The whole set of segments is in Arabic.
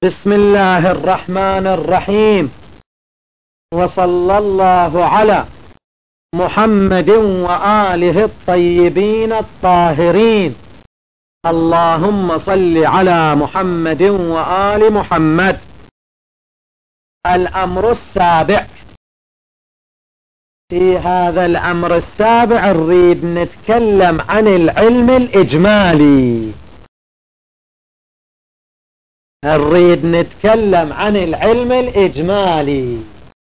بسم الله الرحمن الرحيم، وصلى الله على محمد وآله الطيبين الطاهرين. اللهم صل على محمد وآل محمد. الأمر السابع. في هذا الأمر السابع نريد نتكلم عن العلم الإجمالي. نريد نتكلم عن العلم الإجمالي،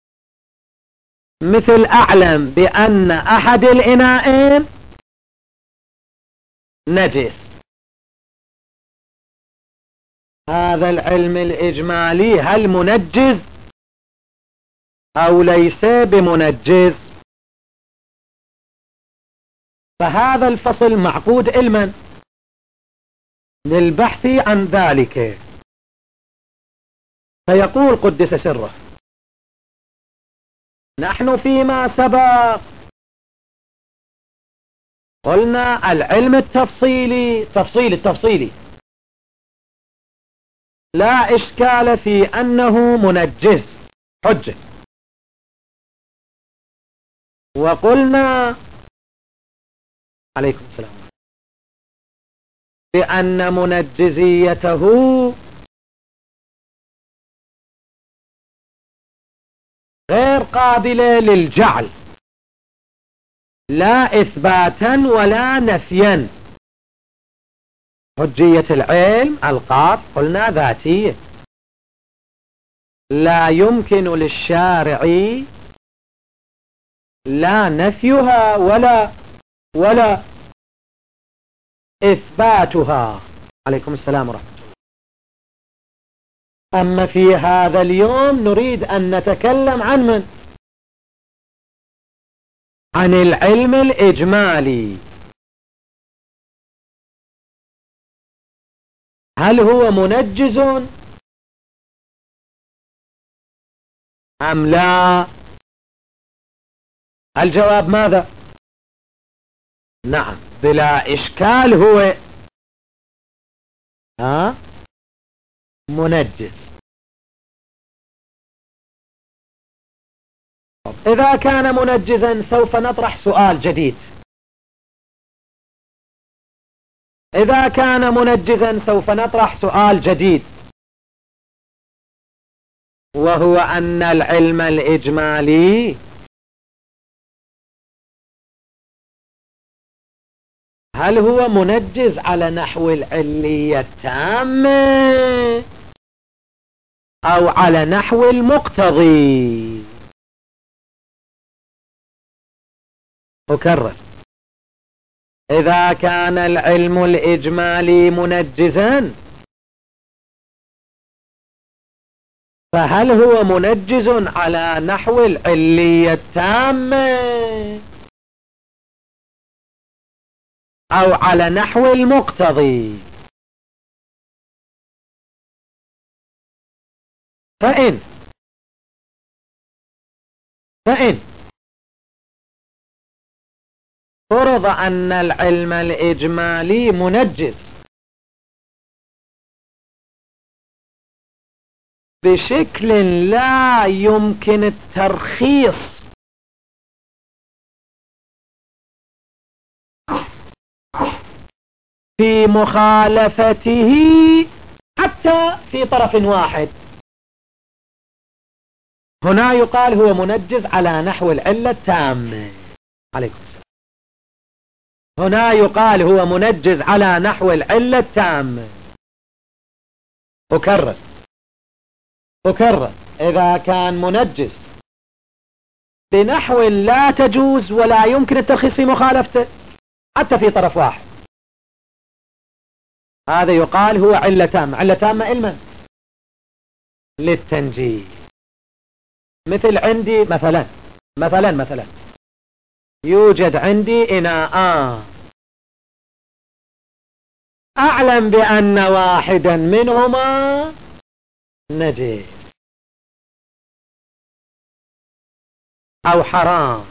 مثل أعلم بأن أحد الإناءين نجس. هذا العلم الإجمالي هل منجز أو ليس بمنجز؟ فهذا الفصل معقود علما للبحث عن ذلك. فيقول قدس سره: نحن فيما سبق قلنا العلم التفصيلي لا إشكال في أنه منجز حجة، وقلنا عليكم السلام بأن منجزيته غير قابلة للجعل، لا إثباتا ولا نفيا. حجية العلم القاف قلنا ذاتية، لا يمكن للشارع لا نفيها ولا إثباتها. عليكم السلام ورحمة الله. أما في هذا اليوم نريد أن نتكلم عن من؟ عن العلم الإجمالي. هل هو منجز أم لا؟ الجواب ماذا؟ نعم بلا إشكال هو منجز. إذا كان منجزا سوف نطرح سؤال جديد. إذا كان منجزا سوف نطرح سؤال جديد، وهو أن العلم الإجمالي هل هو منجز على نحو العلية التامة أو على نحو المقتضي؟ أكرر: إذا كان العلم الإجمالي منجزا فهل هو منجز على نحو العلية التامة أو على نحو المقتضي؟ فإن فرض أن العلم الإجمالي منجز بشكل لا يمكن الترخيص في مخالفته حتى في طرف واحد، هنا يقال هو منجز على نحو العلة التامة. عليكم السلام. هنا يقال هو منجز على نحو العلة التامة. أكرر: إذا كان منجز بنحو لا تجوز ولا يمكن الترخيص في مخالفته حتى في طرف واحد، هذا يقال هو علة تامة. علة تامة علما للتنجيز. مثل عندي مثلا يوجد عندي إناءان، أعلم بأن واحدا منهما نجس أو حرام.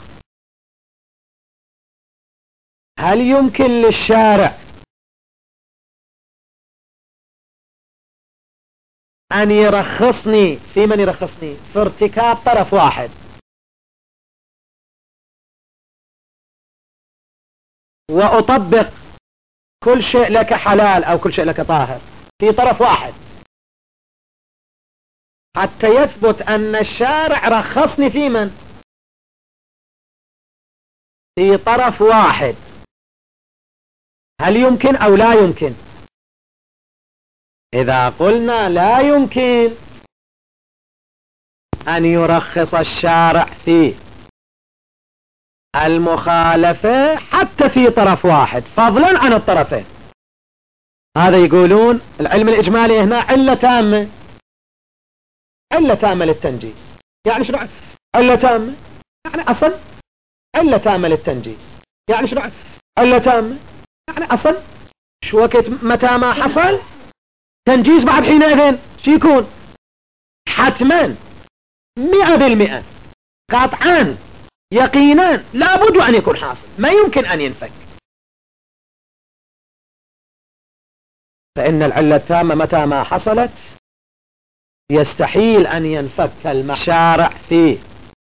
هل يمكن للشارع أن يرخصني في من يرخصني في ارتكاب طرف واحد، وأطبق كل شيء لك حلال أو كل شيء لك طاهر في طرف واحد، حتى يثبت أن الشارع رخصني في من؟ في طرف واحد. هل يمكن أو لا يمكن؟ إذا قلنا لا يمكن أن يرخص الشارع في المخالفة حتى في طرف واحد فضلا عن الطرفين، هذا يقولون العلم الإجمالي هنا علة تامة، علة تامة للتنجيز. يعني شنو علة تامة؟ يعني أصل علة تامة للتنجيز. يعني شنو علة تامة؟ يعني أصل شو وقت متى ما حصل تنجيز بعد حينئذ شو يكون؟ حتما 100% قطعا يقينا لابد أن يكون حاصل، ما يمكن أن ينفك. فإن العلة التامة متى ما حصلت يستحيل أن ينفك الشارع في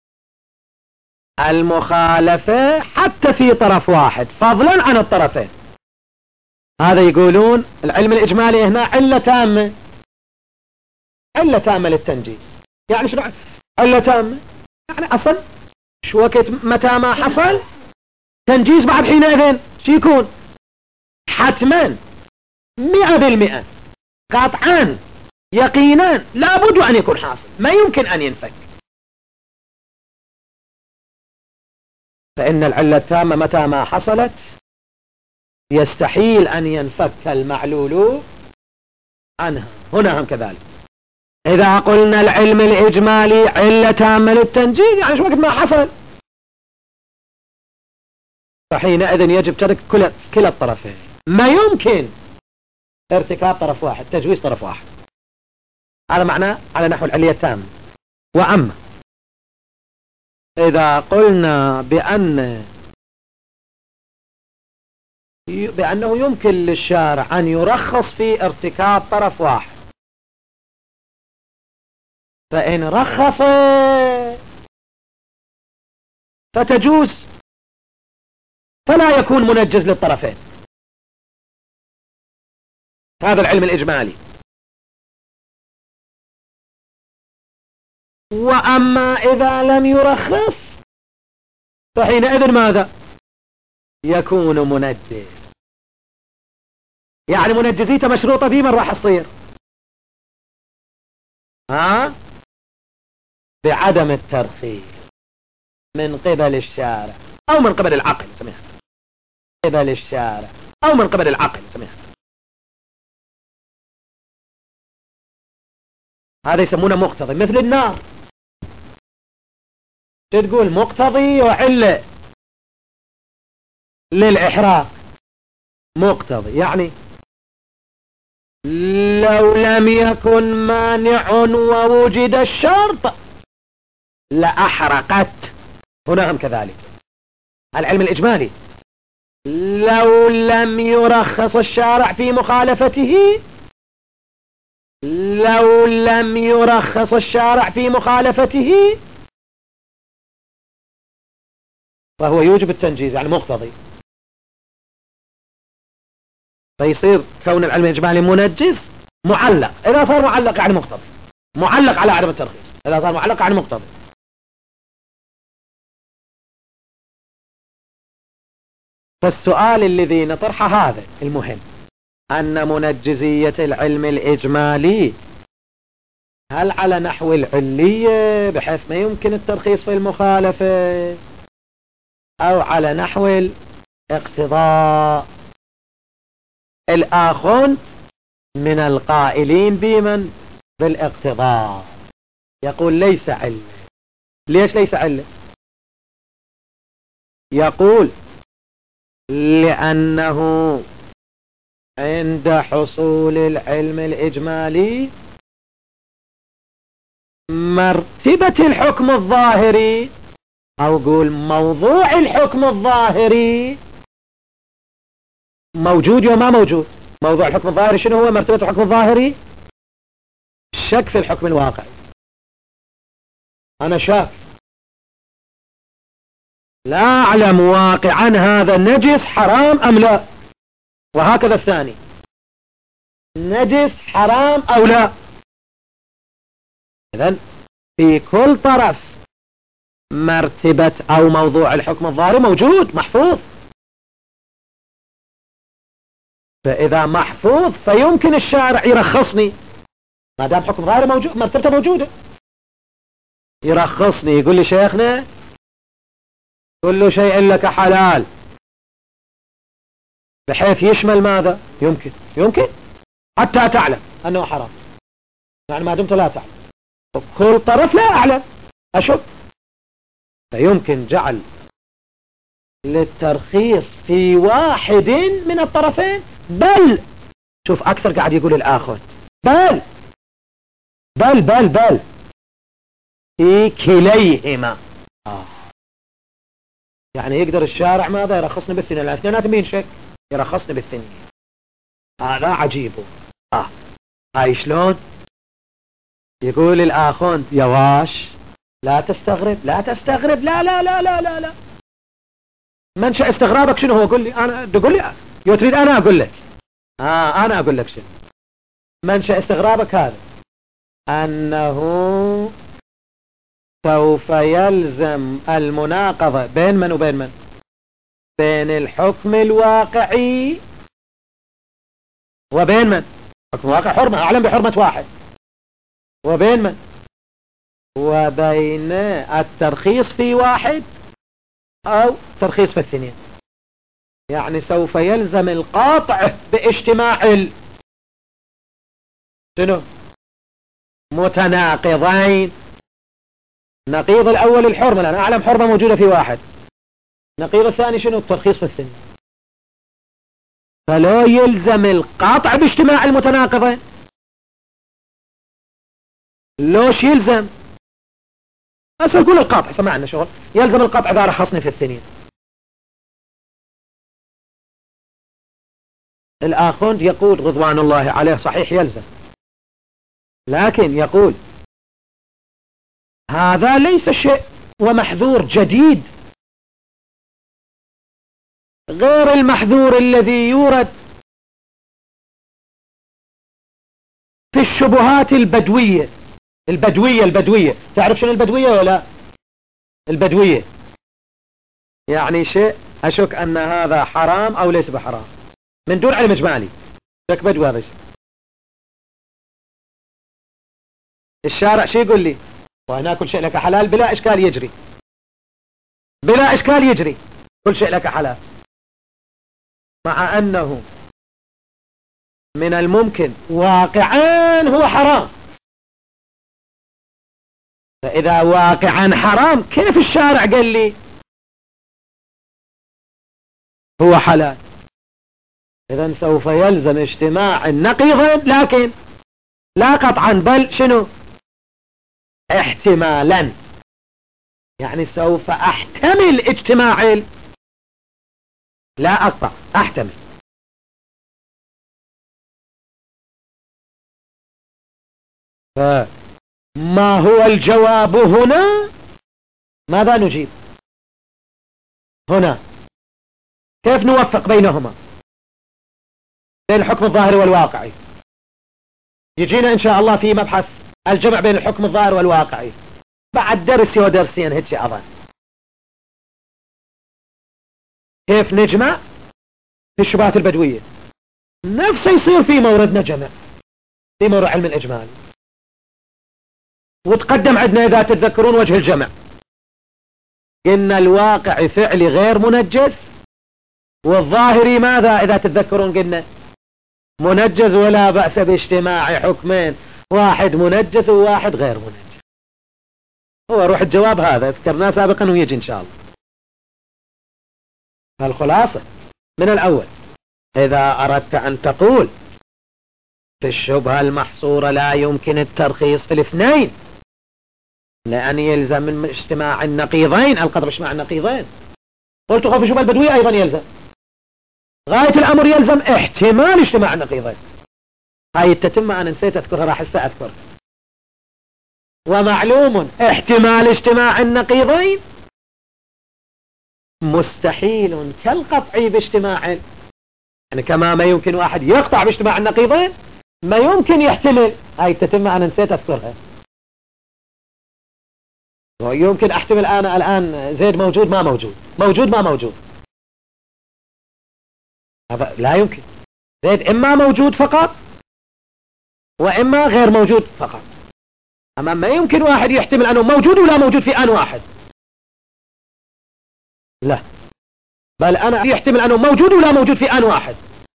المخالفة حتى في طرف واحد فضلا عن الطرفين، هذا يقولون العلم الإجمالي هنا علة تامة، علة تامة للتنجيز. يعني شنو علة تامة؟ يعني أصل شو وقت متى ما حصل تنجيز بعد حينئذ شو يكون؟ حتما 100% قطعا يقينا لابد أن يكون حاصل، ما يمكن أن ينفك. فإن العلة التامة متى ما حصلت يستحيل أن ينفك المعلول عنها. هنا هم كذلك. إذا قلنا العلم الإجمالي علة تامة للتنجيز يعني شو وقت ما حصل، فحينئذ يجب ترك كلا الطرفين، ما يمكن ارتكاب طرف واحد، تجويز طرف واحد. هذا معناه على نحو العلية التامة. وأما إذا قلنا بأنه يمكن للشارع أن يرخص في ارتكاب طرف واحد، فإن رخص فتجوز فلا يكون منجز للطرفين. هذا العلم الإجمالي. وأما إذا لم يرخص فحينئذ ماذا؟ يكون منجز. يعني منجزيته مشروطة في من راح تصير؟ بعدم الترخيص من قبل الشارع أو من قبل العقل سميها، قبل الشارع أو من قبل العقل سميها. هذا يسمونه مقتضي، مثل النار تقول مقتضي وعلة للإحراق. مقتضي يعني لو لم يكن مانع ووجد الشرط لأحرقت. هنا هم كذلك العلم الإجمالي. لو لم يرخص الشارع في مخالفته، لو لم يرخص الشارع في مخالفته فهو يوجب التنجيز، يعني مقتضي. فيصير كون العلم الإجمالي منجز معلق. إذا صار معلق يعني مقتضي، معلق على عدم الترخيص. إذا صار معلق يعني مقتضي. فالسؤال الذي نطرحه هذا المهم، أن منجزية العلم الإجمالي هل على نحو العلية بحيث ما يمكن الترخيص في المخالفة، أو على نحو الاقتضاء؟ الآخر من القائلين بمن بالاقتضاء يقول ليس علة. ليش ليس علة؟ يقول لأنه عند حصول العلم الإجمالي مرتبة الحكم الظاهري، أو قول موضوع الحكم الظاهري موجود وما موجود. موضوع الحكم الظاهري شنو هو؟ مرتبة الحكم الظاهري الشك في الحكم الواقعي. أنا شاك، لا أعلم واقعا هذا النجس حرام أم لا، وهكذا الثاني نجس حرام أو لا. إذن في كل طرف مرتبة أو موضوع الحكم الظاهري موجود محفوظ. فإذا محفوظ فيمكن الشارع يرخصني ما دام حكم ظاهري موجود، مرتبته موجودة، يرخصني يقول لي شيخنا كل شيء لك حلال، بحيث يشمل ماذا؟ يمكن حتى تعلم أنه حرام، يعني ما دمت لا تعلم كل طرف لا أعلم أشك، فيمكن جعل للترخيص في واحد من الطرفين، بل شوف أكثر قاعد يقول الآخر بل في كليهما. يعني يقدر الشارع ماذا؟ يرخصني بالثنين، لأن اثنينات مين شك؟ يرخصني بالثنين. هذا عجيب. هاي شلون؟ يقول الآخون يا واش لا تستغرب لا منشأ استغرابك شنو هو؟ قل لي أنا، تقول لي يو تريد أنا أقول لك. أنا أقول لك شنو منشأ استغرابك هذا، أنه سوف يلزم المناقضة بين من وبين من؟ بين الحكم الواقعي وبين من؟ حكم واقع حرمة أعلم بحرمة واحد، وبين من؟ وبين الترخيص في واحد أو ترخيص في الاثنين. يعني سوف يلزم القاطع باجتماع شنو؟ متناقضين. نقيض الأول الحرمة، لأن أعلم حرمة موجودة في واحد، نقيض الثاني شنو؟ الترخيص في الثاني. فلا يلزم القاطع باجتماع المتناقضين، لوش يلزم؟ أسأل كل القاطع سمعنا شغل يلزم القاطع إذا رخصني في الثانيين. الآخوند يقول رضوان الله عليه صحيح يلزم، لكن يقول هذا ليس شيء ومحذور جديد غير المحذور الذي يورد في الشبهات البدوية. تعرف شنو البدوية ولا؟ البدوية يعني شيء أشك أن هذا حرام أو ليس بحرام من دون علم إجمالي، شك بدوي هذا الشيء. الشارع شيء يقول لي وهنا كل شيء لك حلال بلا إشكال يجري كل شيء لك حلال، مع أنه من الممكن واقعا هو حرام. فإذا واقعا حرام كيف الشارع قال لي هو حلال؟ إذن سوف يلزم اجتماع النقيضين، لكن لا قطعا بل شنو؟ احتمالا. يعني سوف احتمل اجتماع لا اقطع، احتمل. فما هو الجواب هنا؟ ماذا نجيب هنا؟ كيف نوفق بينهما، بين الحكم الظاهري والواقعي؟ يجينا ان شاء الله في مبحث الجمع بين الحكم الظاهر والواقعي بعد درس ودرسين هيك اظن. كيف نجمع في الشبهات البدوية؟ نفسه يصير في موردنا جمع في مورد علم الإجمال. وتقدم عندنا إذا تتذكرون وجه الجمع، إن الواقع فعلي غير منجز، والظاهري ماذا إذا تتذكرون؟ قلنا منجز ولا بأس باجتماع حكمين، واحد منجز وواحد غير منجز. هو روح الجواب هذا ذكرناه سابقا ويجي إن شاء الله. فالخلاصة من الأول، إذا أردت أن تقول في الشبهة المحصورة لا يمكن الترخيص في الاثنين لأن يلزم من اجتماع النقيضين، القدر اجتماع النقيضين، قلت في الشبهة البدوية أيضا يلزم، غاية الأمر يلزم احتمال اجتماع النقيضين. هاي التتمة أنا نسيت أذكرها، راح أذكر ومعلوم احتمال اجتماع النقيضين مستحيل كالقطع باجتماع، يعني كما ما يمكن واحد يقطع باجتماع النقيضين ما يمكن يحتمل. هاي التتمة أنا نسيت أذكرها. يمكن أحتمل أنا الآن زيد موجود ما موجود، موجود ما موجود، هذا لا يمكن. زيد إما موجود فقط وإما غير موجود فقط. أما ما يمكن واحد يحتمل أنه موجود ولا موجود في آن واحد، لا، بل أنا يحتمل أنه موجود ولا موجود في آن واحد،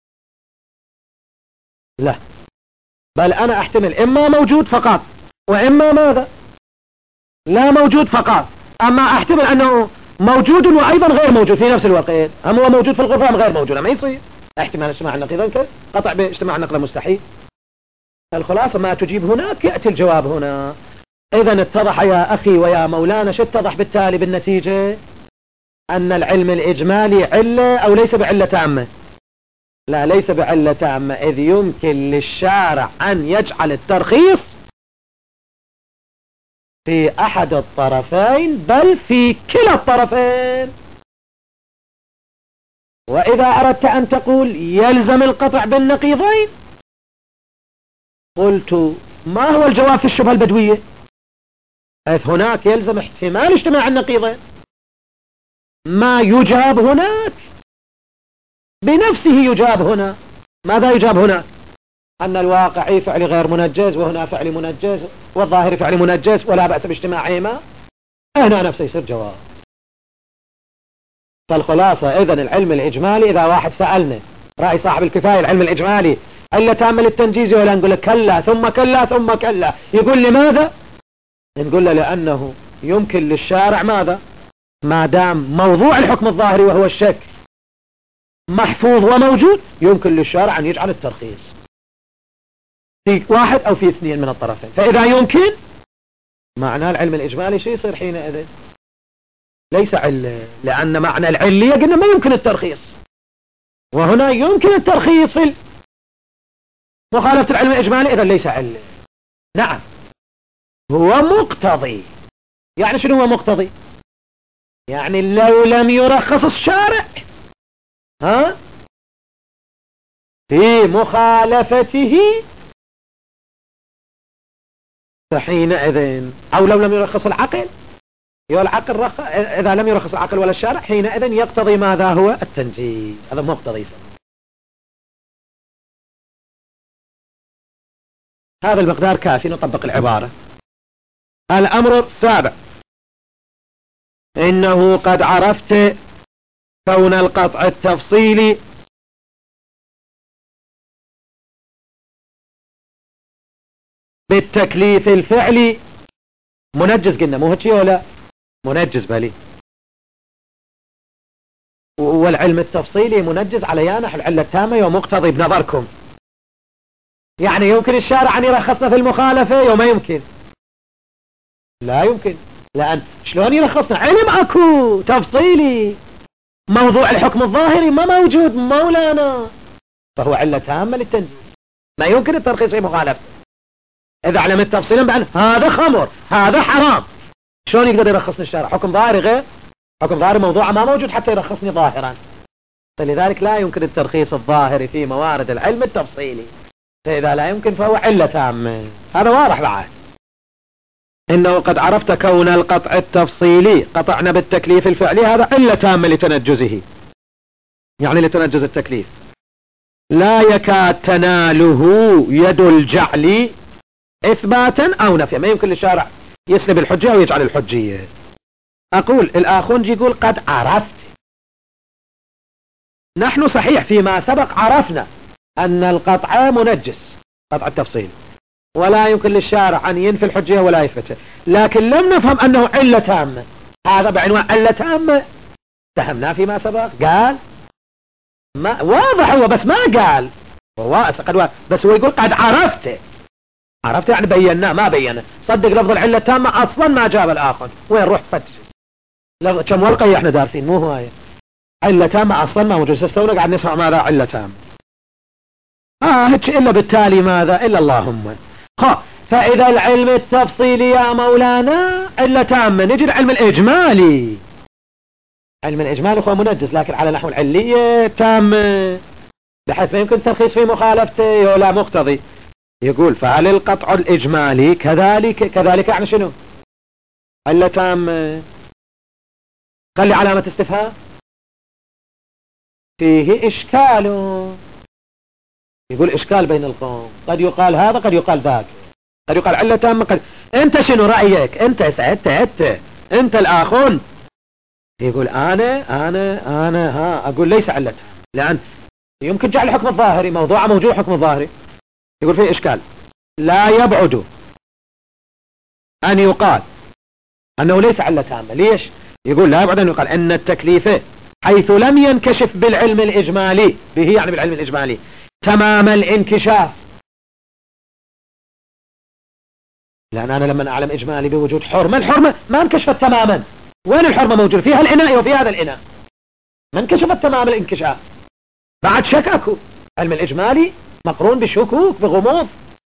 لا، بل أنا أحتمل إما موجود فقط وإما ماذا لا موجود فقط. أما أحتمل أنه موجود وأيضا غير موجود في نفس الوقت، أما هو موجود في الغرفة أم غير موجود، ما يصير احتمال اجتماع النقيضين قطع باجتماع النقيض مستحيل. الخلاصة ما تجيب هناك يأتي الجواب هنا. إذا اتضح يا أخي ويا مولانا، شو اتضح بالتالي بالنتيجة؟ أن العلم الإجمالي علة أو ليس بعلة تامة؟ لا، ليس بعلة تامة، إذ يمكن للشارع أن يجعل الترخيص في أحد الطرفين بل في كلا الطرفين. وإذا أردت أن تقول يلزم القطع بالنقيضين، قلت ما هو الجواب في الشبهة البدوية؟ إذ هناك يلزم احتمال اجتماع النقيضين، ما يجاب هناك بنفسه يجاب هنا. ماذا يجاب هناك؟ أن الواقعي فعل غير منجز وهنا فعل منجز والظاهر فعل منجز ولا بأس باجتماعهما، هنا نفسه يصير جواب. فالخلاصة إذن العلم الإجمالي، إذا واحد سألنا رأي صاحب الكفاية العلم الإجمالي علة تامة للتنجيز ولا، نقول له كلا ثم كلا ثم كلا. يقول لماذا؟ نقول له لأنه يمكن للشارع ماذا؟ ما دام موضوع الحكم الظاهري وهو الشك محفوظ وموجود، يمكن للشارع أن يجعل الترخيص في واحد أو في اثنين من الطرفين. فإذا يمكن معنى العلم الإجمالي شيء يصير حينئذ ليس علة، لأن معنى العلية قلنا ما يمكن الترخيص، وهنا يمكن الترخيص في مخالفة العلم الإجمالي، إذا ليس علة. نعم، هو مقتضي. يعني شنو هو مقتضي؟ يعني لو لم يرخص الشارع في مخالفته فحينئذ، أو لو لم يرخص العقل، العقل إذا لم يرخص العقل ولا الشارع حينئذ يقتضي ماذا هو التنجيز. هذا مقتضي. هذا المقدار كافي نطبق العبارة. الأمر السابع، إنه قد عرفت كون القطع التفصيلي بالتكليف الفعلي منجز. قلنا مو هيك ولا منجز بالي، والعلم التفصيلي منجز على يانح العلة التامة ومقتضي بنظركم. يعني يمكن الشارع أن يرخصنا في المخالفة وما يمكن؟ لا يمكن، لأن شلون يرخصنا؟ علم أكو تفصيلي، موضوع الحكم الظاهري ما موجود مولانا، فهو علة تامة للتنجيز، ما يمكن الترخيص في مخالفة. إذا علم التفصيل بأن هذا خمر هذا حرام، شلون يقدر يرخصني الشارع؟ حكم ظاهري غير حكم ظاهري، موضوع ما موجود حتى يرخصني ظاهرا. فلذلك لا يمكن الترخيص الظاهري في موارد العلم التفصيلي، فإذا لا يمكن فهو علة تامة. هذا واضح بعد. إنه قد عرفت كون القطع التفصيلي قطعنا بالتكليف الفعلي، هذا علة تامة لتنجزه، يعني لتنجز التكليف. لا يكاد تناله يد الجعل إثباتا أو نفيا، ما يمكن للشارع يسلب الحجة أو يجعل الحجية. أقول الآخونج يقول قد عرفت، نحن صحيح فيما سبق عرفنا أن القطع منجس، قطع التفصيل، ولا يمكن للشارع أن ينفي الحجية ولا يثبتها، لكن لم نفهم أنه علة تامة. هذا بعنوان علة تامة فهمناه فيما سبق. قال ما واضح هو، بس ما قال بس هو يقول قد عرفت. عرفت يعني بيناه ما بينه. صدق لفظ العلة التامة أصلا ما جاب الآخر، وين روح فتش كم ورقة احنا دارسين، مو هواية. علة تامة أصلا ما موجود، استونا قاعد نسمع ماذا علة تامة. هيك إلا بالتالي ماذا إلا اللهم فإذا العلم التفصيلي يا مولانا علة تامة. نجي العلم الإجمالي. علم الإجمالي هو منجز لكن على نحو العلية تامة بحيث ما يمكن ترخيص في مخالفته ولا مقتضي. يقول فهل القطع الإجمالي كذلك يعني شنو؟ علة تامة. خلي علامة استفهام. فيه إشكال. يقول إشكال بين القوم، قد يقال هذا قد يقال ذاك، قد يقال علة تامة قد. أنت شنو رأيك؟ أنت أنت الآخون. يقول أنا أقول ليس علة، لأن يمكن جعل الحكم الظاهري موضوع موجود حكم الظاهري. يقول فيه إشكال. لا يبعد أن يقال أنه ليس علة تامة. ليش؟ يقول لا يبعد أن يقال أن التكليف حيث لم ينكشف بالعلم الإجمالي به، يعني بالعلم الإجمالي، تمام الانكشاف. لأن أنا لما أعلم إجمالي بوجود حرمة، الحرمة ما انكشفت تماما. وين الحرمة موجودة؟ فيها الإناء وفي هذا الإناء، ما انكشفت تمام الانكشاف، بعد شككوا. علم الإجمالي مقرون بشكوك بغموض.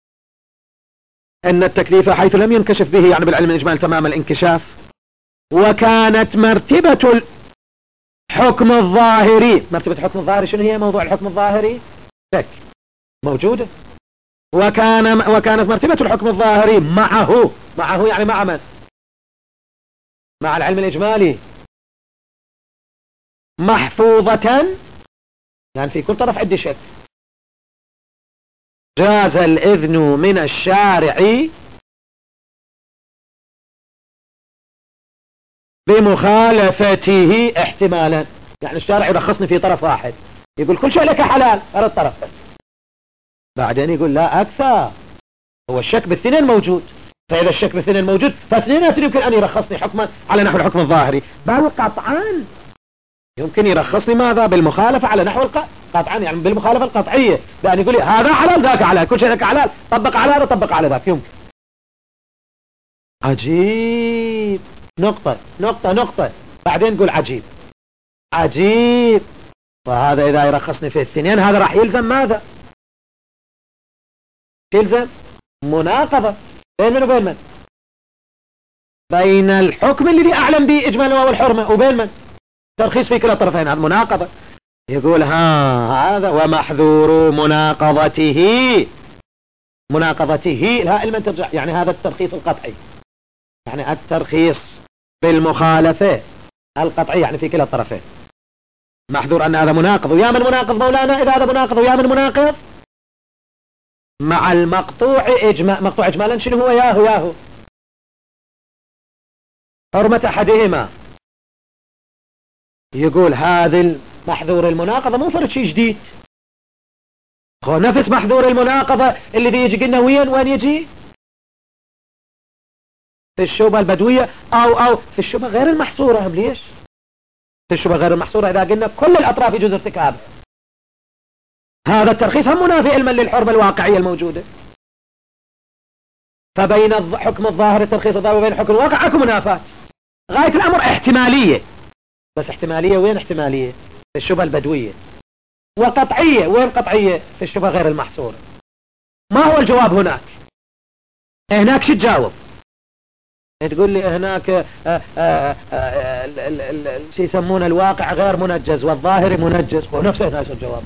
أن التكليف حيث لم ينكشف به، يعني بالعلم الإجمالي، تمام الانكشاف. وكانت مرتبة الحكم الظاهري، مرتبة الحكم الظاهري شنو هي؟ موضوع الحكم الظاهري لك موجودة. وكانت مرتبة الحكم الظاهري معه يعني مع من؟ مع العلم الإجمالي محفوظة، يعني في كل طرف عندي شك. جاز الإذن من الشارع بمخالفته احتمالا، يعني الشارع يرخصني في طرف واحد، يقول كل شيء لك حلال على الطرف، بعدين يقول لا أكثر، هو الشك بالاثنين موجود. فإذا الشك بالاثنين موجود فاثنين يمكن أن يرخصني حكما على نحو الحكم الظاهري، بل قطعا يمكن يرخصني ماذا؟ بالمخالفة على نحو قطعا، يعني بالمخالفة القطعية، لأن يقول لي هذا حلال ذاك حلال، كل شيء لك حلال، طبق على هذا طبق على ذاك، يمكن. عجيب. نقطة بعدين نقول عجيب. وهذا إذا يرخصني في الاثنين هذا راح يلزم ماذا؟ يلزم مناقضة بين من وبين من؟ بين الحكم الذي أعلم به إجمالا وهو الحرمة، وبين من؟ ترخيص في كلا الطرفين، هذا مناقضة. يقول هذا ومحذور مناقضته لا علما ترجع، يعني هذا الترخيص القطعي، يعني الترخيص بالمخالفة القطعي، يعني في كلا الطرفين محذور أن هذا مناقض. ويا من مناقض مولانا؟ إذا هذا مناقض ويا من مناقض؟ مع المقطوع مقطوع إجمالا شنو هو؟ ياهو حرمة أحدهما. يقول هذا محذور المناقضة مو فرد شيء جديد، هو نفس محذور المناقضة اللي بيجي قلنا وين يجي؟ في الشبهة البدوية أو في الشبهة غير المحصورة. ليش؟ في الشبهة غير المحصورة إذا قلنا كل الأطراف يجوز ارتكابه، هذا الترخيص هم منافي علما للحرمة الواقعية الموجودة. فبين حكم الظاهر الترخيص الظاهر وبين حكم الواقع اكو منافاة. غاية الأمر احتمالية، بس احتمالية وين احتمالية؟ في الشبهة البدوية. وقطعية وين قطعية؟ في الشبهة غير المحصورة. ما هو الجواب هناك شو تجاوب؟ تقول لي هناك شو يسمونه الواقع غير منجز والظاهر منجز، ونفسه نفس الجواب.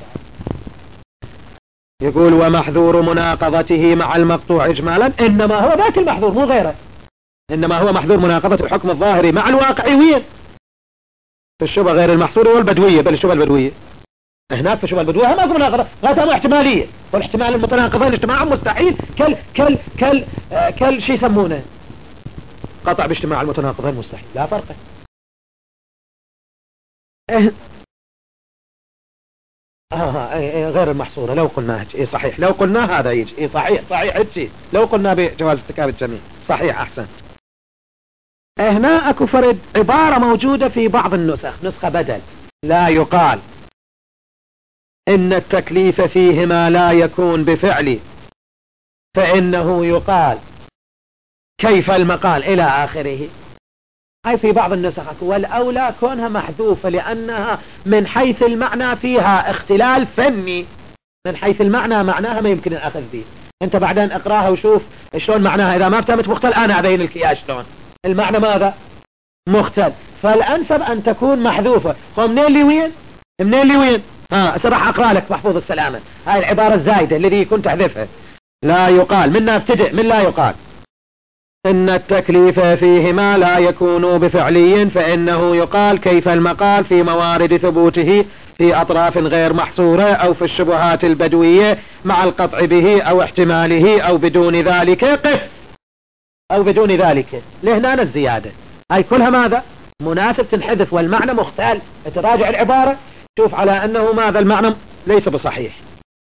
يقول ومحذور مناقضته مع المقطوع إجمالا، إنما هو ذاك المحذور مو غيره، إنما هو محذور مناقضة الحكم الظاهري مع الواقعي وين؟ في الشبهة غير المحصورة والبدوية، بل الشبهة البدوية. هناك في الشبهة البدوية ما في مناقضة، غايتها احتمالية، والاحتمال المتناقضين اجتماعا مستحيل كل شيء يسمونه قطع باجتماع المتناقضين مستحيل، لا فرق. غير المحصورة لو قلناه صحيح، لو قلنا هذا يجي صحيح لو قلنا بجواز ارتكاب الجميع صحيح أحسن. هنا اكو فرد عبارة موجودة في بعض النسخ، نسخة بدل، لا يقال إن التكليف فيهما لا يكون بفعل، فإنه يقال كيف المقال إلى آخره. هاي في بعض النسخ، والأولى كونها محذوفة لأنها من حيث المعنى فيها اختلال فني، من حيث المعنى معناها ما يمكن الأخذ به، انت بعدين اقراها وشوف شلون معناها. اذا ما فهمت مختل انا ابين لك اياه شلون المعنى ماذا مختل. فالانسب ان تكون محذوفة. منين لي وين منين لي وين راح اقرا لك محفوظ السلامة هاي العبارة الزايدة الذي كنت احذفها. لا يقال منا ابتدئ من لا يقال إن التكليف فيهما لا يكون بفعلي فإنه يقال كيف المقال في موارد ثبوته في أطراف غير محصورة أو في الشبهات البدوية مع القطع به أو احتماله أو بدون ذلك قف أو بدون ذلك. لهنا الزيادة هاي كلها ماذا مناسب تنحذف والمعنى مختل. تراجع العبارة شوف على أنه ماذا المعنى ليس بصحيح.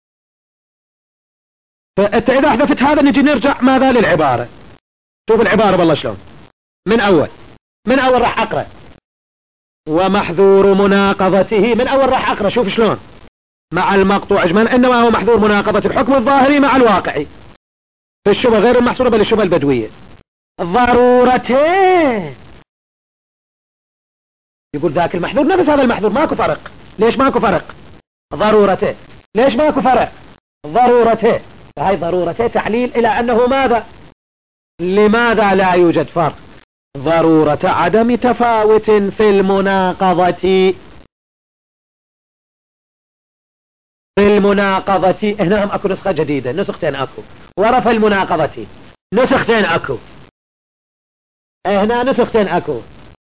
فأنت إذا حذفت هذا نجي نرجع ماذا للعبارة. شوف العبارة بالله شلون من أول راح أقرأ ومحذور مناقضته من أول راح أقرأ. شوف شلون مع المقطوع اجمالا إنما هو محذور مناقضة الحكم الظاهري مع الواقعي في الشبه غير المحصورة بل الشبه البدوية ضرورتين. يقول ذاك المحذور نفس هذا المحذور ماكو فرق. ليش ماكو فرق ضرورتين. ليش ماكو فرق ضرورتين. فهي ضرورتين تعليل إلى أنه ماذا لماذا لا يوجد فرق. ضرورة عدم تفاوت في المناقضة هنا هم اكو نسخة جديدة نسختين اكو ورف المناقضة نسختين اكو هنا نسختين اكو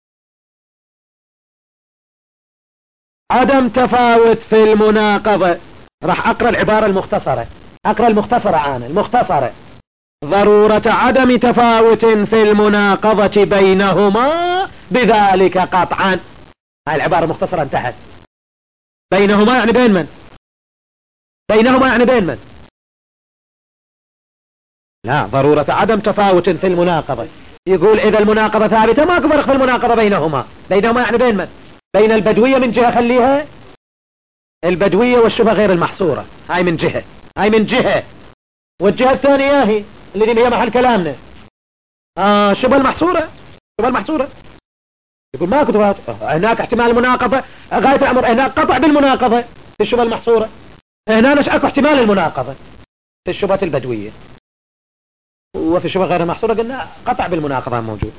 عدم تفاوت في المناقضة. راح اقرأ العبارة المختصرة اقرأ المختصرة انا المختصرة ضرورة عدم تفاوت في المناقضة بينهما بذلك قطعا. هاي العبارة مختصرة انتهت. بينهما يعني بين من بينهما يعني بين من لا ضرورة عدم تفاوت في المناقضة. يقول إذا المناقضة ثابتة ماكو فرق في المناقضة بينهما يعني بين من بين البدوية من جهة خليها البدوية والشبه غير المحصورة. هاي من جهة والجهة الثانية هي الذي هي محل كلامنا شبه المحصورة. يقول ماكو تفاوت هناك احتمال المناقضة غاية الأمر هناك قطع بالمناقضة في الشبه المحصورة. هنا اكو احتمال المناقضة في الشبهة البدوية وفي الشبهة غير المحصورة قلنا قطع بالمناقضة موجود.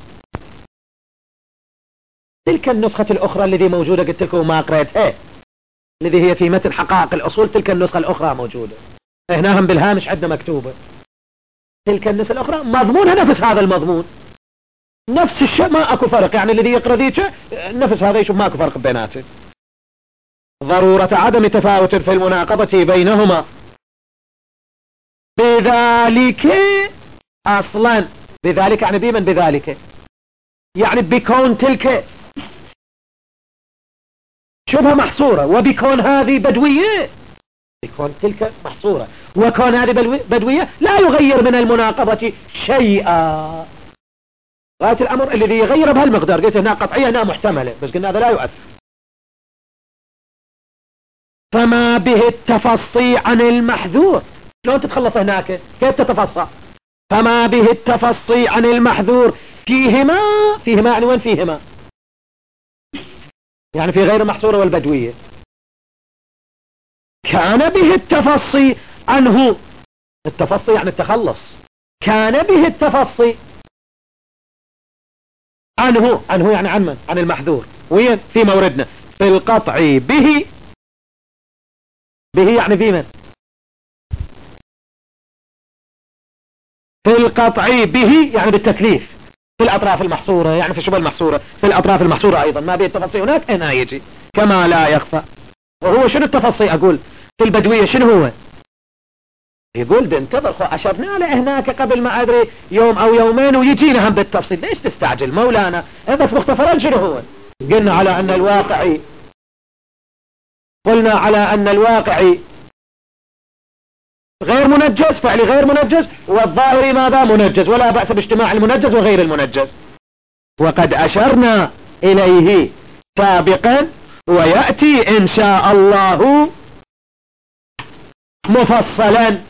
تلك النسخة الأخرى التي موجودة قلت لكم ما قريتها الذي هي في متن حقائق الأصول تلك النسخة الأخرى موجودة هنا هم بالهامش عندنا مكتوبة. تلك النسخة الأخرى مضمونها نفس هذا المضمون نفس الشيء ما أكو فرق يعني الذي يقرأ ذيك نفس هذا يشوف ما أكو فرق بيناته. ضرورة عدم تفاوت في المناقضة بينهما بذلك أصلا. بذلك يعني بمن بذلك يعني بكون تلك شبه محصورة وبكون هذه بدوية بكون تلك محصورة وكون هذه بدوية لا يغير من المناقضة شيئا. غاية الأمر الذي يغير بهالمقدار قلت هنا قطعية هنا محتملة بس قلنا هذا لا يؤثر. فما به التفصي عن المحذور شلون تتخلص هناك كيف تتفصى. فما به التفصي عن المحذور فيهما يعني وين فيهما يعني في غير المحصورة والبدوية. كان به التفصي عنه التفصي يعني التخلص كان به التفصي عنه يعني عن من عن المحذور وين في موردنا في القطع به يعني في من في القطع به يعني بالتكليف في الأطراف المحصورة يعني في الشبه المحصورة في الأطراف المحصورة أيضا ما به التفصي هناك هنا يجي كما لا يخفى. وهو شنو التفصي أقول في البدوية شنو هو يقول بانتظر أشرنا له هناك قبل ما أدري يوم أو يومين ويجينا هم بالتفصيل. ليش تستعجل مولانا بس مختصرا شنو هو. قلنا على أن الواقعي غير منجز فعلي غير منجز والظاهري ماذا منجز ولا بأس باجتماع المنجز وغير المنجز. وقد أشرنا إليه سابقا ويأتي إن شاء الله مفصلا.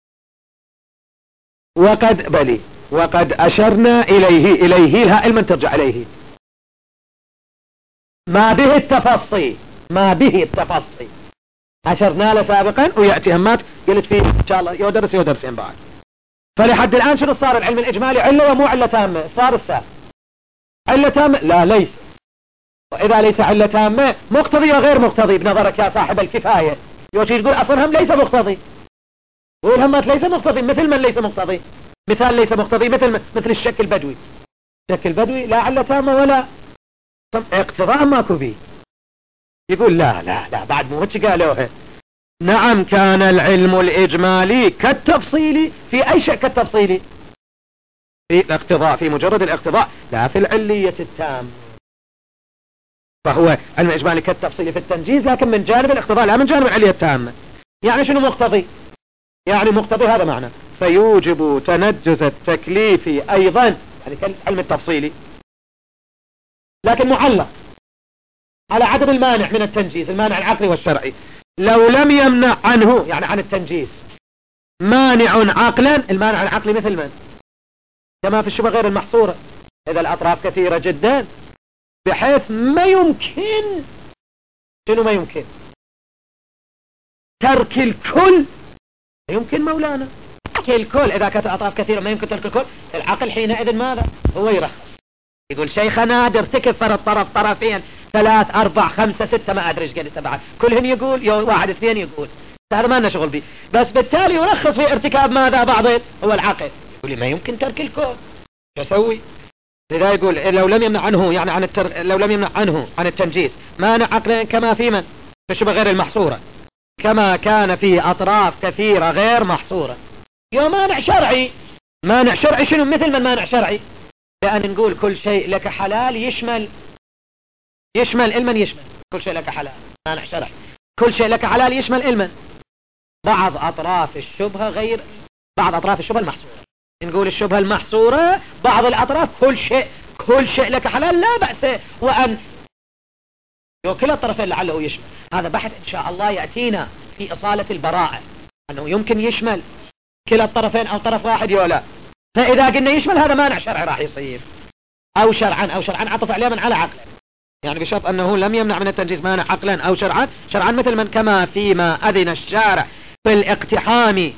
وقد أشرنا إليه الهاء من ترجع إليه ما به التفصي أشرنا له سابقا ويأتي همات قلت فيه إن شاء الله يودرسين بعد. فلحد الآن شنو صار العلم الإجمالي؟ علة ومو علة تامة. صار الثالث علة تامة؟ لا ليس. وإذا ليس علة تامة مقتضي وغير مقتضي بنظرك يا صاحب الكفاية. يوشي تقول أصلا هم ليس مقتضي، والهمات ليس مقتضي. مثل من ليس مقتضي؟ مثال ليس مقتضي مثل الشك البدوي. الشك البدوي لا علة تامة ولا اقتضاء ماكو به. يقول لا بعد مو هيك قالوها. نعم كان العلم الإجمالي كالتفصيلي في أي شيء كالتفصيلي في الاقتضاء، في مجرد الاقتضاء لا في العلية التام. فهو علم الإجمالي كالتفصيلي في التنجيز لكن من جانب الاقتضاء لا من جانب العلية التامة. يعني شنو مقتضي؟ يعني مقتضي هذا معنى فيوجب تنجز التكليف أيضا، يعني كالعلم التفصيلي لكن معلق على عدم المانع من التنجيز، المانع العقلي والشرعي. لو لم يمنع عنه يعني عن التنجيز مانع عقلا، المانع العقلي مثل من؟ كما في الشبه غير المحصورة، إذا الأطراف كثيرة جدا بحيث ما يمكن شنو ما يمكن ترك الكل. يمكن مولانا ترك الكل، إذا كانت الأطراف كثيرة ما يمكن ترك الكل. العقل حينئذ ماذا؟ هو يرخص، يقول شيخ نادر ارتكب فرض طرف طرفين 3 4 5 6 ما أدري ايش قد تبعت كلهن يقول 1 2 يقول هذا ما لنا شغل به، بس بالتالي يرخص في ارتكاب ماذا؟ بعض هو العقل. يقول ما يمكن ترك الكل، شو اسوي؟ لذا يقول لو لم يمنع عنه يعني لو لم يمنع عنه عن التنجيز مانع عقلا كما في من في الشبه غير المحصورة، كما كان فيه أطراف كثيرة غير محصورة. مانع شرعي. مانع شرعي شنو؟ مثل من مانع شرعي بأن نقول كل شيء لك حلال يشمل علما، يشمل كل شيء لك حلال. مانع شرعي كل شيء لك حلال يشمل علما. بعض أطراف الشبهة غير بعض أطراف الشبهة المحصورة، نقول الشبهة المحصورة بعض الأطراف كل شيء لك حلال لا بأس وأن كلا الطرفين لعله يشمل. هذا بحث إن شاء الله يأتينا في إصالة البراءة أنه يمكن يشمل كلا الطرفين أو طرف واحد يولا. فإذا قلنا يشمل هذا مانع شرعي راح يصير أو شرعا عطف عليه على عقلا، يعني بشرط أنه لم يمنع من التنجيز مانع عقلا أو شرعا مثل من كما فيما أذن الشارع في الاقتحام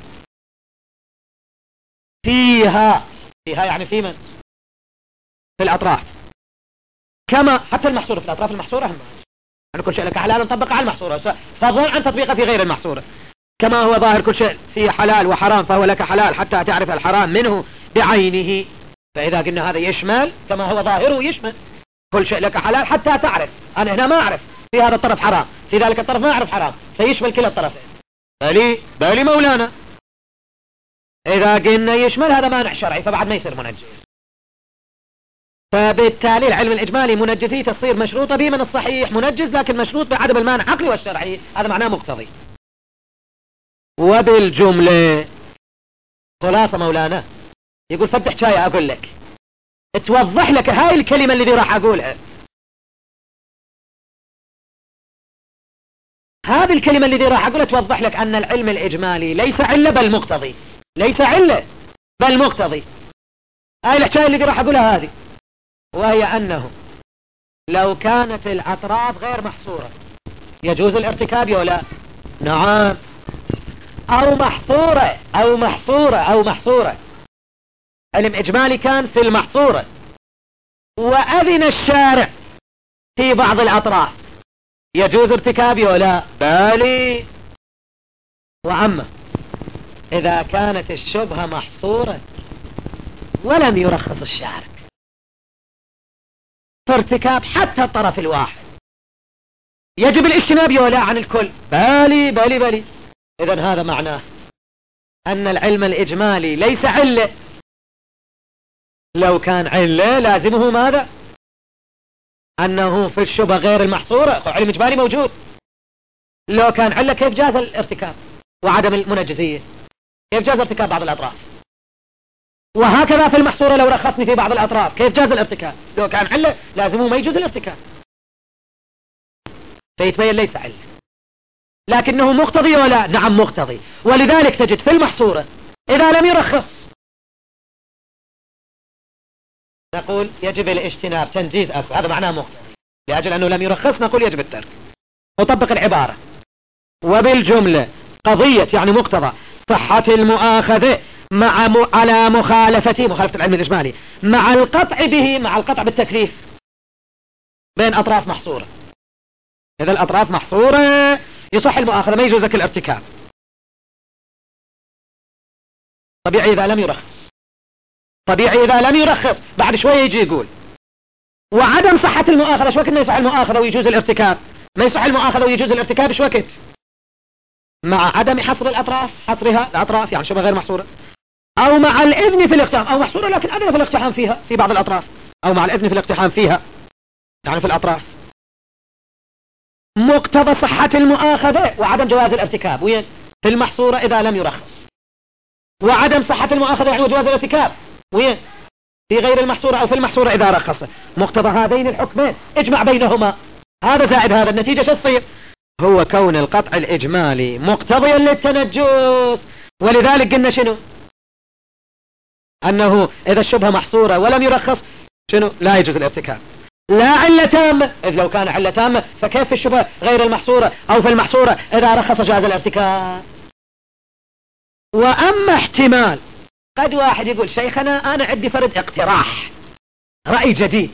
فيها يعني في من في الأطراف، كما حتى المحصورة في الأطراف المحصورة هم يعني كل شيء لك حلال نطبق على المحصورة فضلا عن تطبيقه في غير المحصورة. كما هو ظاهر كل شيء فيه حلال وحرام فهو لك حلال حتى تعرف الحرام منه بعينه. فإذا قلنا هذا يشمل كما هو ظاهره يشمل كل شيء لك حلال حتى تعرف أنا هنا ما أعرف في هذا الطرف حرام في ذلك الطرف ما أعرف حرام، فيشمل كلا الطرفين. بالي مولانا إذا قلنا يشمل هذا مانع شرعي فبعد ما يصير منجز. فبالتالي العلم الإجمالي منجزية تصير مشروطة به من الصحيح منجز لكن مشروط بعدم المانع العقلي والشرعي، هذا معناه مقتضي. وبالجملة خلاصة مولانا يقول فتح شاي أقول لك توضح لك هاي الكلمة اللي راح أقولها. هذه الكلمة اللي راح أقولها توضح لك أن العلم الإجمالي ليس علة بل مقتضي، ليس علة بل مقتضي. هاي الحكاية اللي راح أقولها هذه، وهي أنه لو كانت الأطراف غير محصورة يجوز الارتكاب ولا؟ نعم. أو محصورة علم إجمالي كان في المحصورة وأذن الشارع في بعض الأطراف يجوز ارتكابي ولا؟ بالي. وأما إذا كانت الشبهة محصورة ولم يرخص الشارع فارتكاب حتى الطرف الواحد يجب الاجتناب ولا عن الكل؟ بالي. إذن هذا معناه أن العلم الإجمالي ليس علة. لو كان علة لازمه ماذا؟ أنه في الشبهة غير المحصورة علم إجمالي موجود. لو كان علة كيف جاز الارتكاب وعدم المنجزية؟ كيف جاز ارتكاب بعض الأطراف؟ وهكذا في المحصورة لو رخصني في بعض الأطراف كيف جاز الارتكاب؟ لو كان علة لازمه ما يجوز الارتكاب، فيتبين ليس علة لكنه مقتضي ولا؟ نعم مقتضي. ولذلك تجد في المحصورة إذا لم يرخص نقول يجب الاجتناب تنجيز هذا معناه مقتضي. لأجل أنه لم يرخص نقول يجب الترك. نطبق العبارة وبالجملة قضية يعني مقتضى صحة المؤاخذة على مخالفة العلم الإجمالي مع القطع به، مع القطع بالتكليف بين أطراف محصورة. إذا الأطراف محصورة يصح المؤاخذة، ما يجوزك الارتكاب. طبيعي إذا لم يرخص، طبيعي إذا لم يرخص بعد شوية يجي يقول وعدم صحة المؤاخذة. شو وقت ما يصح المؤاخذة ويجوز الارتكاب؟ ما يصح المؤاخذة ويجوز الارتكاب شو وقت؟ مع عدم حصر الأطراف، حصرها الأطراف يعني شبه غير محصورة، أو مع الإذن في الاقتحام، أو محصورة لكن أذن في الاقتحام فيها في بعض الأطراف، أو مع الإذن في الاقتحام فيها يعني في الأطراف. مقتضى صحة المؤاخذة وعدم جواز الارتكاب وين؟ في المحصورة إذا لم يرخص. وعدم صحة المؤاخذة يعني وجواز الارتكاب وين؟ في غير المحصورة أو في المحصورة إذا رخص. مقتضى هذين الحكمين اجمع بينهما، هذا زائد هذا، النتيجة شو تصير؟ هو كون القطع الإجمالي مقتضيا للتنجس. ولذلك قلنا شنو؟ أنه إذا الشبهة محصورة ولم يرخص شنو؟ لا يجوز الارتكاب، لا علة تامة. إذ لو كان علة تامة فكيف في الشبهة غير المحصورة أو في المحصورة إذا رخص جاز الارتكاب. وأما احتمال، قد واحد يقول شيخنا أنا عندي فرد اقتراح، رأي جديد.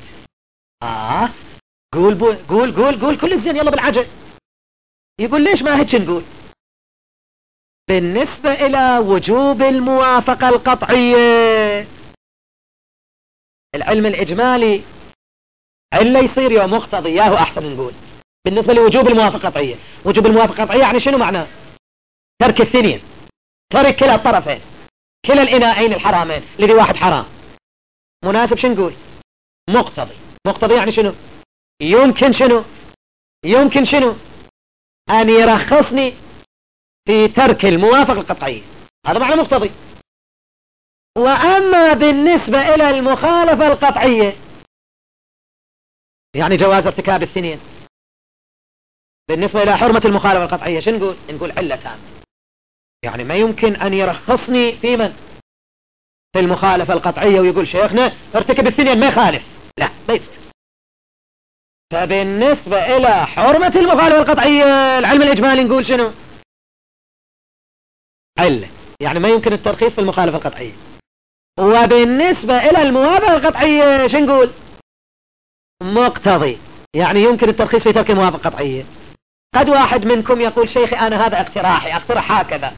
قول كل الزين يلا بالعجل. يقول ليش ما هيك نقول؟ بالنسبة إلى وجوب الموافقة القطعية العلم الإجمالي إلا يصير يوم مقتضي، ياهو أحسن نقول. بالنسبة لوجوب الموافقة القطعية، وجوب الموافقة القطعية يعني شنو معناه؟ ترك الثنين، ترك كلا الطرفين، كلا الإناءين الحرامين، الذي واحد حرام مناسب. شنو نقول؟ مقتضي يعني شنو؟ يمكن شنو أن يرخصني في ترك الموافقة القطعية، هذا معنى مقتضي. وأما بالنسبة إلى المخالفة القطعية يعني جواز ارتكاب الثنين. بالنسبة إلى حرمة المخالفة القطعية شنو نقول علة تامة، يعني ما يمكن أن يرخصني في من؟ في المخالفة القطعية ويقول شيخنا ارتكب الثنين ما يخالف، لا ما يصير. فبالنسبة إلى حرمة المخالفة القطعية العلم الإجمالي نقول شنو؟ علة، يعني ما يمكن الترخيص في المخالفة القطعية. وبالنسبة إلى الموافقة القطعية شنو نقول؟ مقتضي، يعني يمكن الترخيص في ترك الموافقة القطعية. قد واحد منكم يقول شيخي أنا هذا اقتراحي، اقترح هكذا.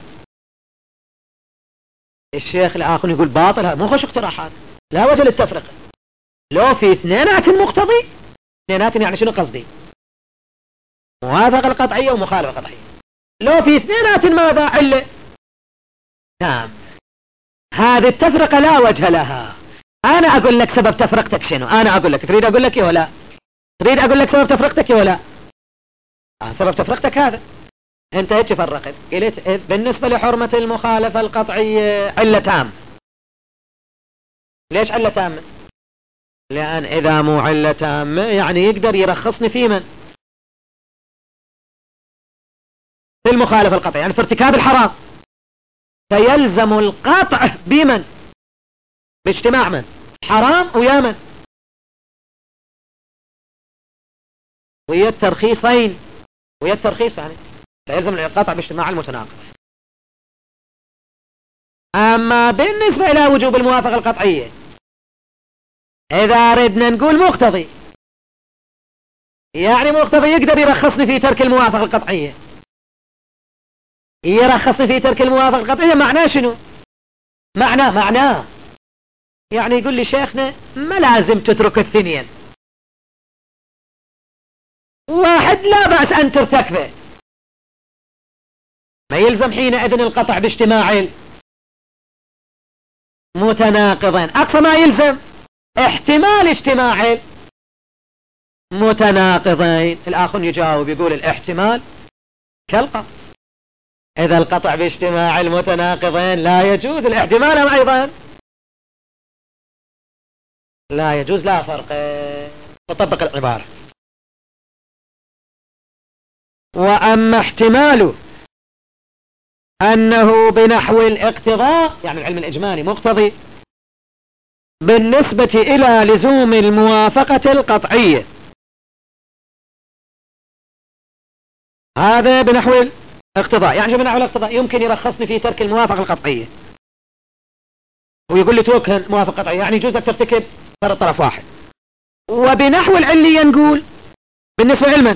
الشيخ الآخر يقول باطل، هذا مو خوش اقتراحات، لا وجه للتفرقة. لو في اثنينات مقتضي، اثنينات يعني شنو قصدي؟ موافقة القطعية ومخالفة قطعية. لو في اثنينات ماذا؟ علة. نعم، هذه التفرقة لا وجه لها. أنا أقول لك سبب تفرقتك شنو، أنا أقول لك، تريد أقول لك إيه ولا؟ تريد أقول لك سبب تفرقتك إيه ولا؟ سبب تفرقتك هذا، أنت هيك فرقت، قلت بالنسبة لحرمة المخالفة القطعية علة تام. ليش علة تامة؟ لأن إذا مو علة تامة يعني يقدر يرخصني في من؟ في المخالفة القطعية، يعني في ارتكاب الحرام، فيلزم القطع بمن؟ باجتماع من؟ حرام ويا من؟ ويا الترخيصين، ويا الترخيص يعني فيلزم القطع باجتماع المتناقض. أما بالنسبة إلى وجوب الموافقة القطعية إذا ردنا نقول مقتضي، يعني مقتضي يقدر يرخصني في ترك الموافقة القطعية. يرخصني في ترك الموافقة القطعية معناه شنو؟ معناه يعني يقول لي شيخنا ما لازم تترك الثنين، واحد لا بأس أن ترتكبه، ما يلزم حينئذ القطع باجتماع متناقضين. أقصى ما يلزم احتمال اجتماع متناقضين. الآخر يجاوب يقول الاحتمال كالقطع، إذا القطع باجتماع المتناقضين لا يجوز الاحتمال أم أيضا لا يجوز، لا فرق. تطبق العبارة. وأما احتماله أنه بنحو الاقتضاء يعني العلم الإجمالي مقتضي بالنسبة إلى لزوم الموافقة القطعية، هذا بنحو اقتضاء، يعني من نحو الاقتضاء يمكن يرخصني في ترك الموافقة القطعية ويقول لي توكل موافقة قطعية، يعني يجوز لك ترتكب فرض طرف واحد. وبنحو العلية نقول بالنسبة علما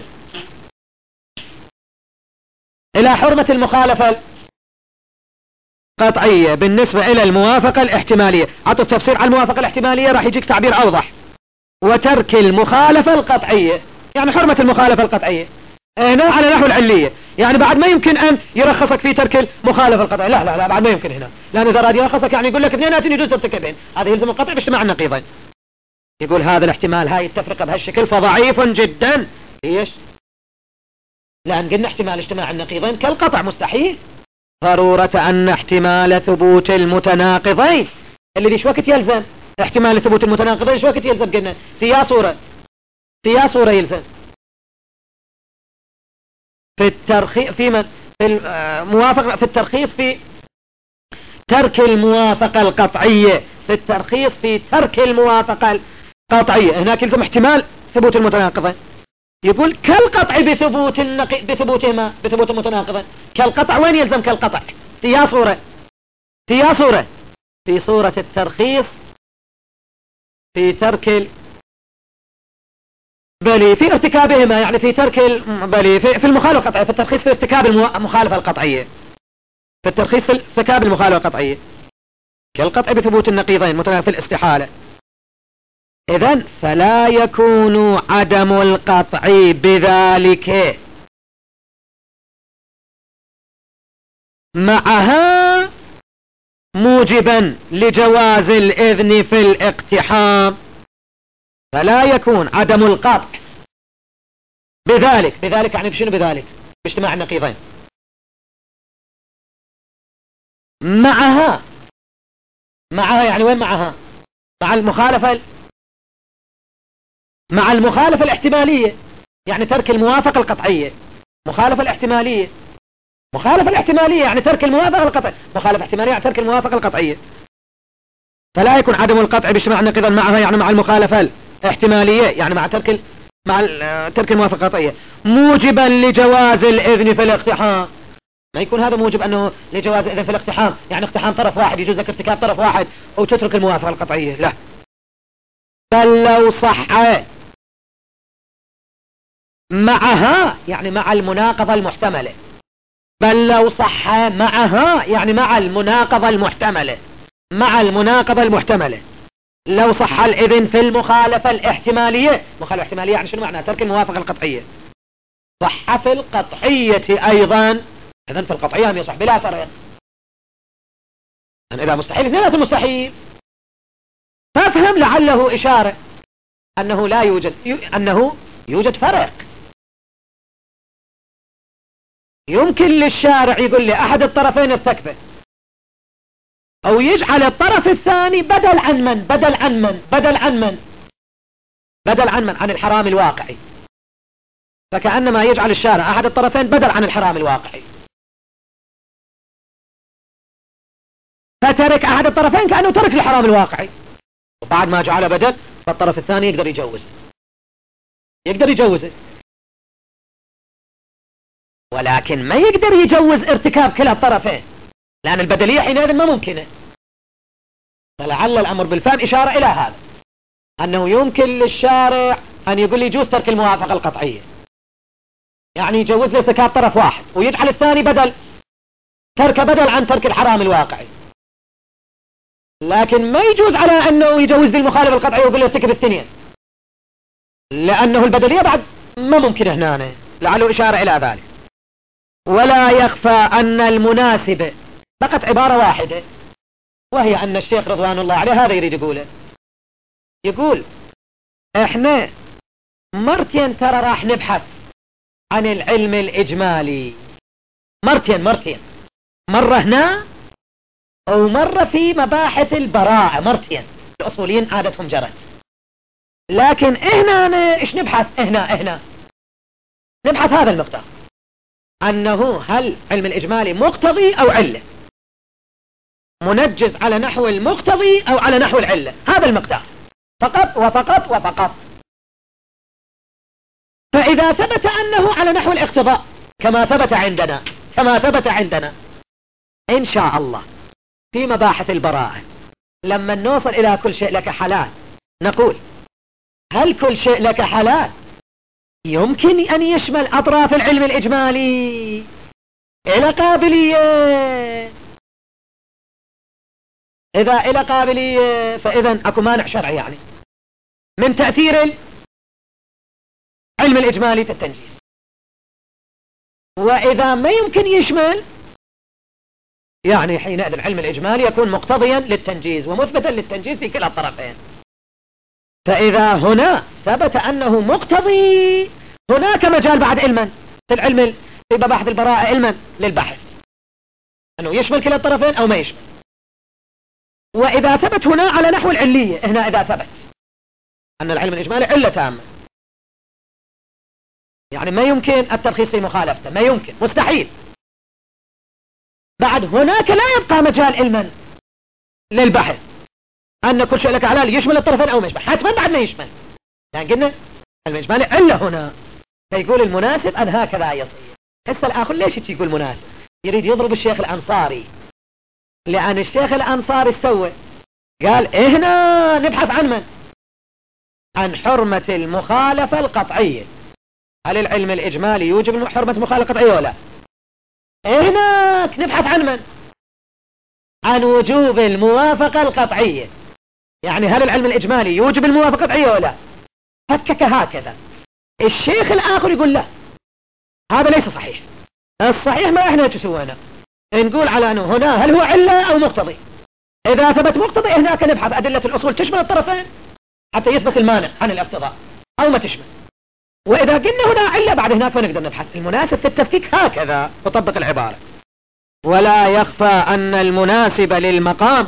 إلى حرمة المخالفة القطعية بالنسبة إلى الموافقة الاحتمالية. عطوا التفسير على الموافقة الاحتمالية راح يجيك تعبير أوضح. وترك المخالفة القطعية يعني حرمة المخالفة القطعية هنا على نحو العلية، يعني بعد ما يمكن أن يرخصك في ترك المخالفة القطعية. لا لا لا، بعد ما يمكن هنا، لأن إذا راد يرخصك يعني يقول لك اثنيناتين يجوز ترتكبين، هذا يلزم القطع باجتماع النقيضين. يقول هذا الاحتمال هاي التفرقة بهالشكل فضعيف جدا. ليش؟ لأن قلنا احتمال اجتماع النقيضين كالقطع مستحيل. ضرورة أن احتمال ثبوت المتناقضين اللي دي شوكت يلزم احتمال ثبوت المتناقضين شوكت يلزم، قلنا في يا صورة يلزم في الترخيص في الموافقة، في الترخيص في ترك الموافقة القطعية، في الترخيص في ترك الموافقة القطعية هناك يلزم احتمال ثبوت المتناقضين. يقول كالقطع بثبوت المتناقضين. كالقطع وين يلزم كالقطع؟ في صورة الترخيص في ترك في ارتكابهما، يعني في ترك في المخالفة القطعية، في الترخيص في ارتكاب المخالفة القطعية، في الترخيص في ارتكاب المخالفة القطعية كالقطع بثبوت النقيضين في الاستحالة. إذن فلا يكون عدم القطع بذلك معها موجبا لجواز الإذن في الاقتحام. فلا يكون عدم القطع بذلك يعني بشنو بذلك؟ باجتماع النقيضين. معها يعني وين معها؟ مع المخالفة الاحتمالية، يعني ترك الموافقة القطعية. مخالفة الاحتمالية يعني ترك الموافقة القطعية، مخالفة احتمالية يعني ترك الموافقة القطعية. فلا يكون عدم القطع باجتماع النقيضين معها، يعني مع المخالفة الاحتمالية، يعني مع ترك الموافقة القطعية موجبا لجواز الإذن في الاقتحام. ما يكون هذا موجب أنه لجواز الإذن في الاقتحام يعني اقتحام طرف واحد يجوز لك ارتكاب طرف واحد أو تترك الموافقة القطعية، لا. بل لو صح معها يعني مع المناقضة المحتملة، بل لو صح معها يعني مع المناقضة المحتملة، لو صح الإذن في المخالفة الاحتمالية. مخالفة احتمالية يعني شنو معنى؟ ترك الموافقة القطعية. صح في القطعية أيضا. إذن في القطعية هم يصح بلا فرق. إذا مستحيل اثنين مستحيل، فافهم لعله إشارة أنه لا يوجد فرق. يمكن للشارع يقول لي أحد الطرفين ارتكبه، أو يجعل الطرف الثاني بدل عن الحرام الواقعي. فكأنما يجعل الشارع أحد الطرفين بدل عن الحرام الواقعي، فترك أحد الطرفين كأنه ترك الحرام الواقعي، وبعد ما جعل بدل فالطرف الثاني يقدر يجوزه، ولكن ما يقدر يجوز ارتكاب كلا الطرفين، لأن البدلية حينئذ ما ممكنة. فلعل الأمر بالفهم إشارة إلى هذا، أنه يمكن للشارع أن يقول لي يجوز ترك الموافقة القطعية، يعني يجوز لي ارتكاب طرف واحد ويجعل الثاني بدل عن ترك الحرام الواقعي، لكن ما يجوز على أنه يجوز لي المخالفة القطعية ويقول لي ارتكب الثانية، لأنه البدلية بعد ما ممكن هنا، لعله إشارة إلى ذلك. ولا يخفى أن المناسب فقط عبارة واحدة، وهي أن الشيخ رضوان الله عليه هذا يريد يقول احنا مرتين ترى راح نبحث عن العلم الإجمالي، مرتين، مرة هنا ومرة في مباحث البراءة، مرتين الأصوليين عادتهم جرت. لكن هنا ايش نبحث؟ هنا نبحث هذا المقدار، أنه هل علم الإجمالي مقتضي أو علة، منجز على نحو المقتضي أو على نحو العلة، هذا المقدار فقط. فإذا ثبت أنه على نحو الاقتضاء كما ثبت عندنا كما ثبت عندنا إن شاء الله في مباحث البراءة. لما نوصل إلى كل شيء لك حلال نقول هل كل شيء لك حلال يمكن أن يشمل أطراف العلم الإجمالي إلى قابلية؟ إذا إلى قابلية فإذا أكو مانع شرعي يعني من تأثير العلم الإجمالي في التنجيز. وإذا ما يمكن يشمل يعني حينئذ العلم الإجمالي يكون مقتضيا للتنجيز ومثبتا للتنجيز في كلا الطرفين. فإذا هنا ثبت أنه مقتضي هناك مجال بعد علما في العلم في مباحث البراءة علما للبحث أنه يشمل كلا الطرفين أو ما يشمل. وإذا ثبت هنا على نحو العلية، هنا إذا ثبت أن العلم الإجمالي علة تامة يعني ما يمكن الترخيص في مخالفته، ما يمكن، مستحيل، بعد هناك لا يبقى مجال علما للبحث أن كل شيء لك حلال يشمل الطرفين أو ما يشمل، حتما بعد ما يشمل. يعني قلنا العلم الإجمالي علة هنا، فيقول المناسب أن هكذا يصير. هسه الآخر ليش يقول مناسب؟ يريد يضرب الشيخ الأنصاري، لأن الشيخ الأنصاري سوى قال هنا نبحث عن من؟ عن حرمة المخالفة القطعية. هل العلم الإجمالي يوجب حرمة المخالفة القطعية ولا؟ هناك نبحث عن من؟ عن وجوب الموافقة القطعية. يعني هل العلم الإجمالي يوجب الموافقة القطعية ولا؟ فكك هكذا. الشيخ الآخر يقول لا، هذا ليس صحيح. الصحيح ما احنا تسوينا نقول على أنه هنا هل هو علة أو مقتضي. إذا ثبت مقتضي هناك نبحث أدلة الأصول تشمل الطرفين حتى يثبت المانع عن الاقتضاء أو ما تشمل. وإذا قلنا هنا علة بعد هناك فنقدر نبحث. المناسب في التفكيك هكذا تطبق العبارة. ولا يخفى أن المناسب للمقام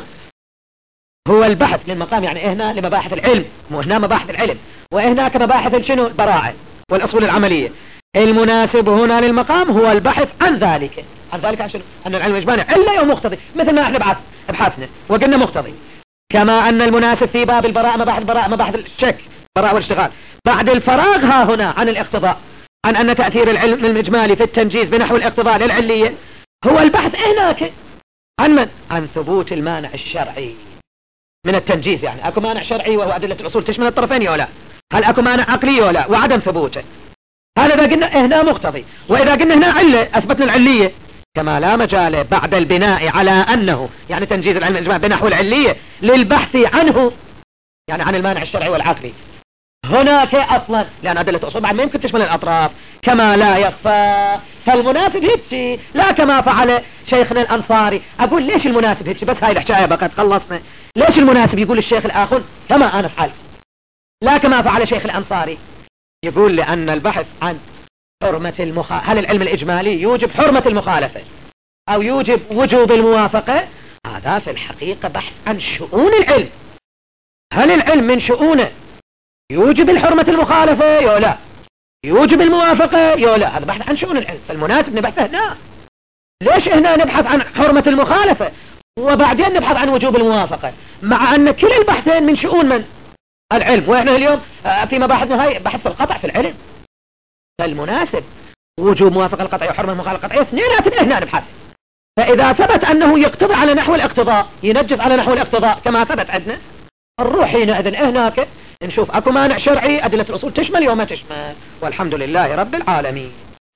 هو البحث للمقام، يعني هنا لمباحث العلم، وهنا مباحث العلم، وهناك مباحث شنو؟ البراءة والأصول العملية. المناسب هنا للمقام هو البحث عن ذلك. عن ذلك عن شنو؟ أن العلم الإجمالي علة أو مقتضي، مثل ما احنا بحثنا وقلنا مقتضي. كما أن المناسب في باب البراءة مباحث الشك، براءة والاشتغال، بعد الفراغ ها هنا عن الاقتضاء، عن أن تأثير العلم الإجمالي في التنجيز بنحو الاقتضاء للعلية، هو البحث هناك عن من؟ عن ثبوت المانع الشرعي من التنجيز. يعني أكو مانع شرعي وهو أدلة الأصول تشمل الطرفين ولا؟ هل أكو مانع عقلي ولا؟ وعدم ثبوته. هذا إذا قلنا هنا مقتضي. وإذا قلنا هنا علة أثبتنا العلية، كما لا مجال بعد البناء على أنه يعني تنجيز العلم الإجمالي بنحو العلية للبحث عنه، يعني عن المانع الشرعي والعقلي هناك أصلا، لأن أدلة الأصول بعد ما يمكن تشمل الأطراف كما لا يخفى. فالمناسب هيك لا كما فعل شيخنا الأنصاري. أقول ليش المناسب هيك؟ بس هاي الحكاية بقت خلصنا. ليش المناسب يقول الشيخ الآخر كما أنا فعلت لا كما فعل شيخ الأنصاري؟ يقول لأن البحث عن حرمة هل العلم الإجمالي يوجب حرمة المخالفة أو يوجب وجوب الموافقة، هذا في الحقيقة بحث عن شؤون العلم. هل العلم من شؤونه يوجب الحرمة المخالفة يا لا؟ يوجب الموافقة يا لا؟ هذا بحث عن شؤون العلم. فالمناسب نبحث هنا. ليش هنا نبحث عن حرمة المخالفة وبعدين نبحث عن وجوب الموافقة، مع أن كل البحثين من شؤون من؟ العلم. وإحنا اليوم في مباحثنا هاي بحث في القطع في العلم. فالمناسب وجوب موافقة القطعية وحرمة المخالفة القطعية اثنيناتهم هنا نبحث. فإذا ثبت أنه يقتضي على نحو الاقتضاء ينجز على نحو الاقتضاء كما ثبت عندنا، نروح حينئذ هناك نشوف أكو مانع شرعي أدلة الأصول تشمل وما تشمل. والحمد لله رب العالمين.